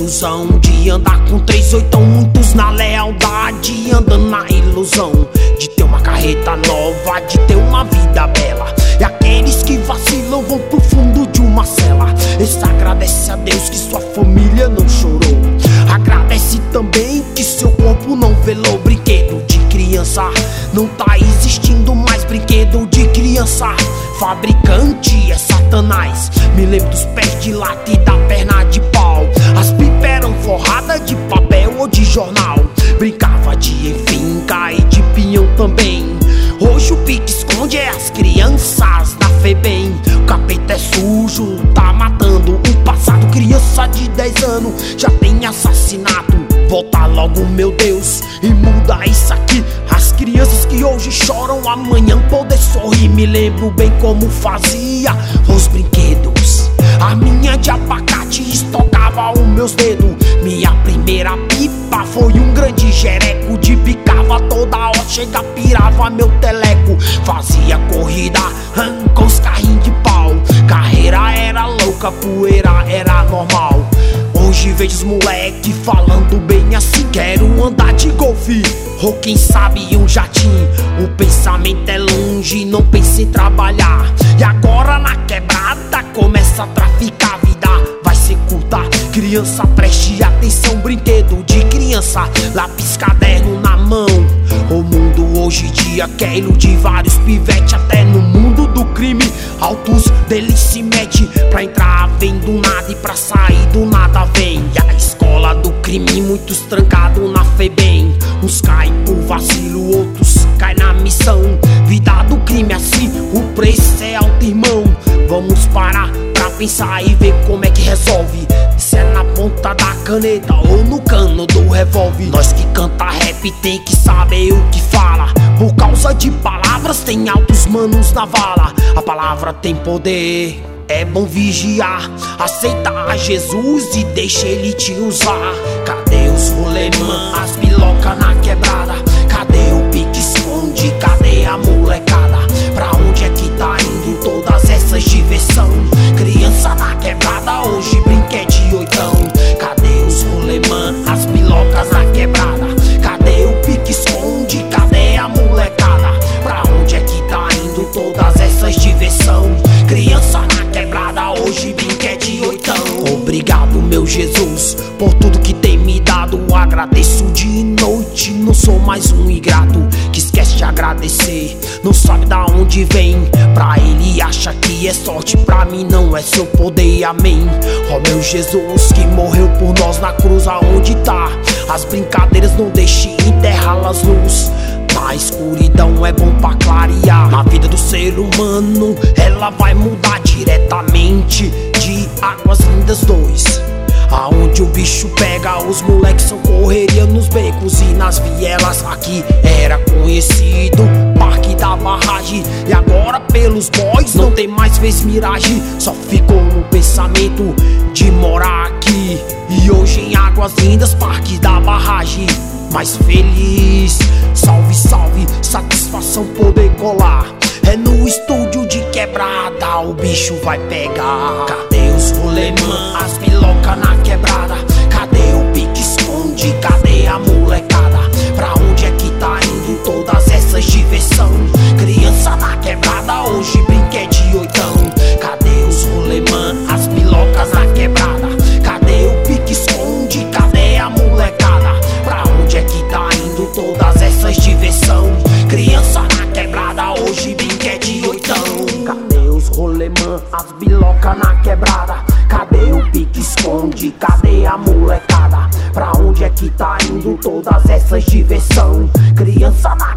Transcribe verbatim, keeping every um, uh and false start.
ilusão de andar com três oitão, muitos na lealdade, andando na ilusão de ter uma carreta nova, de ter uma vida bela. E aqueles que vacilam vão pro fundo de uma cela. Esse agradece a Deus que sua família não chorou. Agradece também que seu corpo não velou. Brinquedo de criança não tá existindo mais. Brinquedo de criança, fabricante é Satanás. Me lembro dos pés de lata e da perna de pau. As pipas eram forradas de papel ou de jornal. Brincava de enfinca e de pinhão também. Hoje o pique-esconde é as crianças da FEBEM. O capeta é sujo, tá matando o passado. Criança de dez anos já tem assassinato. Volta logo, meu Deus, e muda isso aqui. As crianças que hoje choram, amanhã poder sorrir. Me lembro bem como fazia os brinquedos. A minha de abacate estocava os meus dedos. Minha primeira pipa foi um grande jereco. De picava toda hora, chega, pirava meu teleco. Fazia corrida com os carrinhos de pau. Carreira era louca, poeira era normal. Hoje vejo os moleque falando bem assim: quero andar de golfe, ou quem sabe um jatinho. O pensamento é longe, não pense em trabalhar. E agora na quebrada começa a traficar. A vida vai ser curta, criança preste atenção. Brinquedo de criança, lápis, caderno na mão. O mundo hoje em dia quer iludir vários pivete. Até no mundo do crime altos deles se mete. Pra entrar vem do nada e pra sair do nada vem. E a escola do crime muitos trancados na FEBEM. Uns caem por vacilo, outros caem na missão. Vida do crime assim, o preço é alto, irmão. Vamos parar pra pensar e ver como é que resolve. Se é na ponta da caneta ou no cano do revólver. Nós que canta rap tem que saber o que fala. Por causa de palavras tem altos manos na vala. A palavra tem poder, é bom vigiar. Aceita a Jesus e deixa ele te usar. Cadê os rolemã, as piloca na quebrada? Cadê o pique-esconde, cadê a molecada? Pra onde é que tá indo todas essas diversão? Criança na quebrada, hoje brinquedo de oitão. Cadê os rolemã, as pilocas na quebrada? Cadê o pique-esconde, cadê a molecada? Pra onde é que tá indo todas essas diversão? Criança na quebrada, hoje brinquedo de oitão. Obrigado, meu Jesus, por tudo que tem me dado. Agradeço dia e noite, não sou mais um ingrato que esquece de agradecer, não sabe da onde vem. Pra ele acha que é sorte, pra mim não é seu poder, amém. Ó meu Jesus que morreu por nós na cruz, aonde tá? As brincadeiras não deixe enterrá-las luz. Na escuridão é bom pra clarear. Na vida do ser humano ela vai mudar diretamente. De Águas Lindas dois, aonde o bicho pega, os moleques são correria nos becos e nas vielas. Aqui era conhecido Parque da Barragem. E agora pelos boys não tem mais vez miragem. Só ficou no pensamento de morar aqui. E hoje em Águas Lindas, Parque da Barragem, mais feliz. Salve, salve, satisfação poder colar. É no estúdio de quebrada, o bicho vai pegar. Cadê os rolemã, as piloca na quebrada? Cadê o pique-esconde, cadê a molecada? Pra onde é que tá indo todas essas diversão? Criança na quebrada, hoje brinquedo de oitão. Cadê os rolemã, as pilocas na quebrada? Cadê o pique-esconde, cadê a molecada? Pra onde é que tá indo todas essas diversão? Criança na quebrada, hoje brinquedo de oitão. Cadê os rolemã, as biloca na quebrada? Cadê o pique-esconde, cadê a molecada? Pra onde é que tá indo todas essas diversão? Criança na